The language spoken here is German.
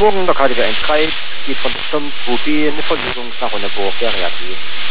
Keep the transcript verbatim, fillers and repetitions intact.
Morgen, der K D W eins drei, geht von der Sturm zwei B, eine Verlösung nach Ronneburg, der R T.